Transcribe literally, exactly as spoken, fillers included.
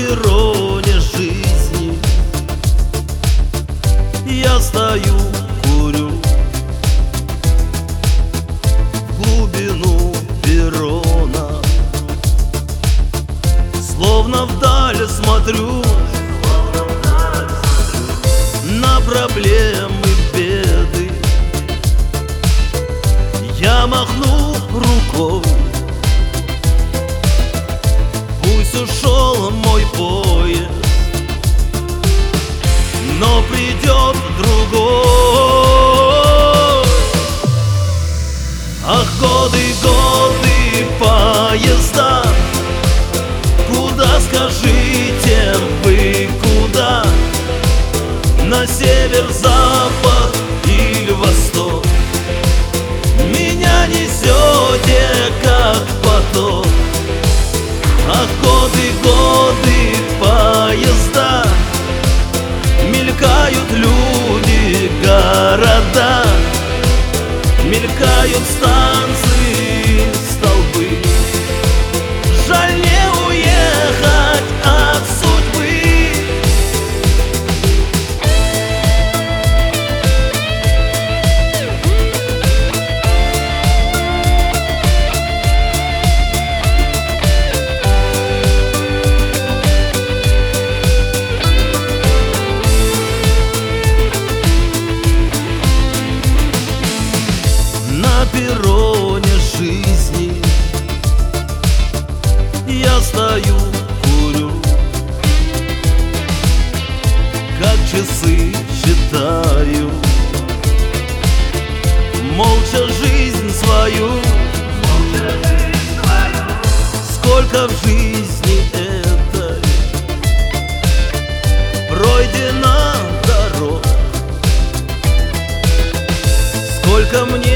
перроне жизни я стою, курю в глубину перрона, словно вдаль смотрю на проблемы, беды. Я махну рукой, пусть ушел мой поезд, но придет другой. Ах, годы, годы, поезда, куда, скажите вы, куда? На север, запад или восток? Меня несете, как поток. Ах, годы, годы, поезда, мелькают люди, города, мелькают станции, столбы. Жаль не уехать от судьбы. На перроне жизни я стою, курю, как часы считаю, молча жизнь свою, сколько в жизни этой пройдено дорог, сколько мне